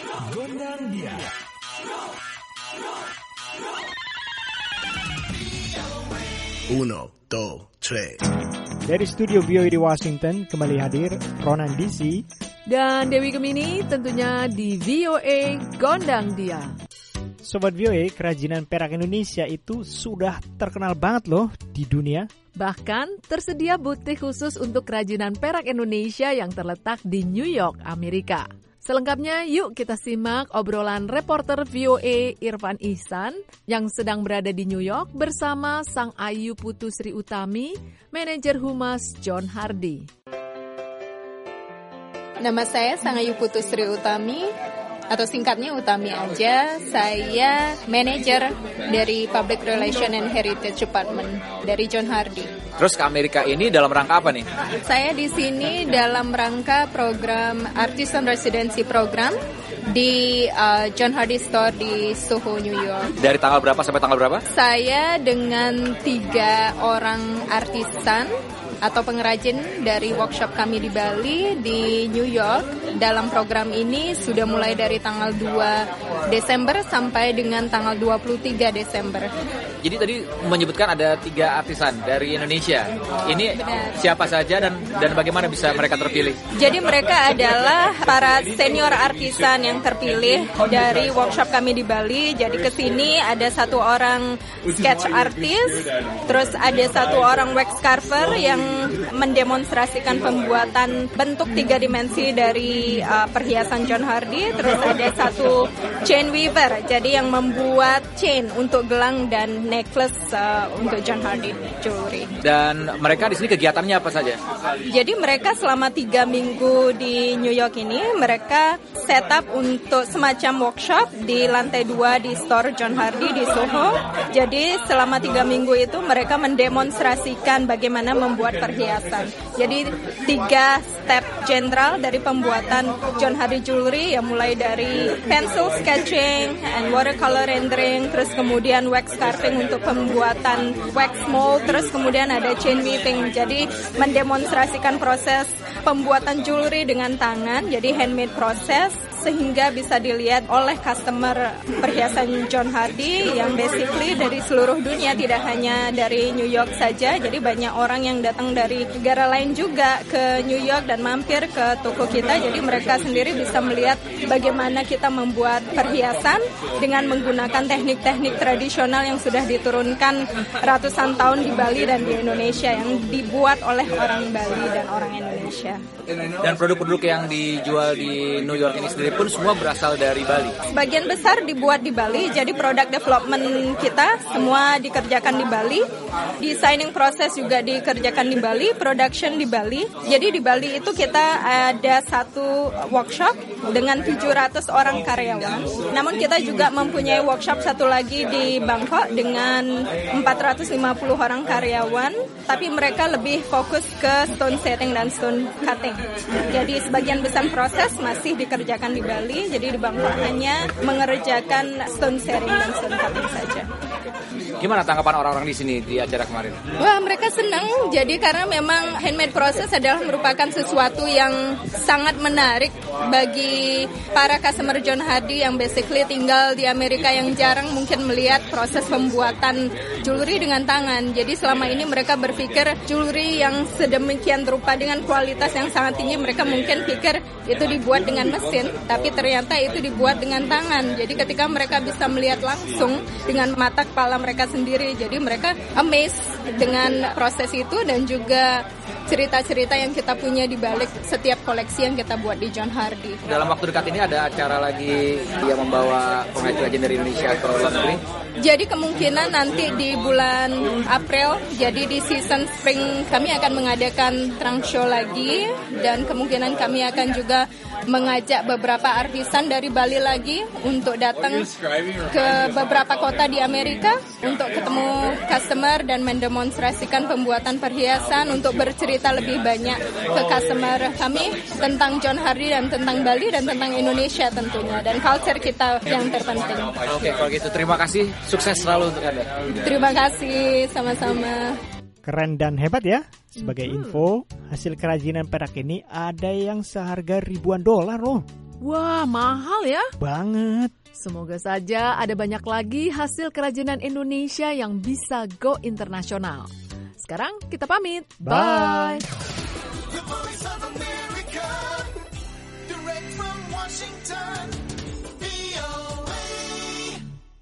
Gondang dia. Uno, dos, tres. Dari studio VOA di Washington kembali hadir Ronan DC dan Dewi Gemini tentunya di VOA Gondang Dia. Sobat VOA, kerajinan perak Indonesia itu sudah terkenal banget loh di dunia. Bahkan tersedia butik khusus untuk kerajinan perak Indonesia yang terletak di New York, Amerika. Selengkapnya yuk kita simak obrolan reporter VOA Irfan Ihsan yang sedang berada di New York bersama Sang Ayu Putu Sri Utami, manajer humas John Hardy. Nama saya Sang Ayu Putu Sri Utami, atau singkatnya Utami aja. Saya manajer dari Public Relation and Heritage Department dari John Hardy. Terus ke Amerika ini dalam rangka apa nih? Saya di sini dalam rangka program Artisan Residency Program di John Hardy Store di Soho, New York. Dari tanggal berapa sampai tanggal berapa? Saya dengan 3 orang artisan atau pengrajin dari workshop kami di Bali, di New York. Dalam program ini sudah mulai dari tanggal 2 Desember sampai dengan tanggal 23 Desember. Jadi tadi menyebutkan ada 3 artisan dari Indonesia. Ini benar. Siapa saja dan bagaimana bisa mereka terpilih? Jadi mereka adalah para senior artisan yang terpilih dari workshop kami di Bali. Jadi ke sini ada 1 orang sketch artist, terus ada 1 orang wax carver yang mendemonstrasikan pembuatan bentuk 3 dimensi dari perhiasan John Hardy. Terus ada 1 chain weaver, jadi yang membuat chain untuk gelang dan necklace untuk John Hardy jewelry. Dan mereka di sini kegiatannya apa saja? Jadi mereka selama 3 minggu di New York ini mereka set up untuk semacam workshop di lantai 2 di store John Hardy di Soho. Jadi selama 3 minggu itu mereka mendemonstrasikan bagaimana membuat perhiasan. Jadi 3 step general dari pembuatan John Hardy jewelry, yang mulai dari pencil sketching and watercolor rendering, terus kemudian wax carving untuk pembuatan wax mold, terus kemudian ada chain weaving. Jadi mendemonstrasikan proses pembuatan jewelry dengan tangan, jadi handmade proses, sehingga bisa dilihat oleh customer perhiasan John Hardy yang basically dari seluruh dunia, tidak hanya dari New York saja. Jadi banyak orang yang datang dari negara lain juga ke New York dan mampir ke toko kita. Jadi mereka sendiri bisa melihat bagaimana kita membuat perhiasan dengan menggunakan teknik-teknik tradisional yang sudah diturunkan ratusan tahun di Bali dan di Indonesia, yang dibuat oleh orang Bali dan orang Indonesia. Dan produk-produk yang dijual di New York ini sendiri pun semua berasal dari Bali. Sebagian besar dibuat di Bali, jadi product development kita semua dikerjakan di Bali. Designing proses juga dikerjakan di Bali, production di Bali. Jadi di Bali itu kita ada 1 workshop dengan 700 orang karyawan. Namun kita juga mempunyai workshop 1 lagi di Bangkok dengan 450 orang karyawan, tapi mereka lebih fokus ke stone setting dan stone cutting. Jadi sebagian besar proses masih dikerjakan di Bali, jadi di Bangkok hanya mengerjakan stone setting dan stone cutting saja. Gimana tanggapan orang-orang di sini di acara kemarin? Wah, mereka senang. Jadi karena memang handmade process adalah merupakan sesuatu yang sangat menarik bagi para customer John Hardy yang basically tinggal di Amerika, yang jarang mungkin melihat proses pembuatan jewelry dengan tangan. Jadi selama ini mereka berpikir jewelry yang sedemikian rupa dengan kualitas yang sangat tinggi, mereka mungkin pikir itu dibuat dengan mesin, tapi ternyata itu dibuat dengan tangan. Jadi ketika mereka bisa melihat langsung dengan mata kepala mereka sendiri, jadi mereka amazed dengan proses itu dan juga cerita-cerita yang kita punya di balik setiap koleksi yang kita buat di John Hardy. Dalam waktu dekat ini ada acara lagi yang membawa pengrajin dari Indonesia ke luar negeri? Jadi kemungkinan nanti di bulan April, jadi di season spring kami akan mengadakan trunk show lagi, dan kemungkinan kami akan juga mengajak beberapa artisan dari Bali lagi untuk datang ke beberapa kota di Amerika untuk ketemu customer dan mendemonstrasikan pembuatan perhiasan, untuk bercerita lebih banyak ke customer kami tentang John Hardy dan tentang Bali dan tentang Indonesia tentunya, dan culture kita yang terpenting. Oke, kalau gitu terima kasih, sukses selalu untuk Anda. Terima kasih, sama-sama. Keren dan hebat ya. Sebagai info, hasil kerajinan perak ini ada yang seharga ribuan dolar loh. Wah, mahal ya? Banget. Semoga saja ada banyak lagi hasil kerajinan Indonesia yang bisa go internasional. Sekarang kita pamit. Bye. The voice of America, direct from Washington.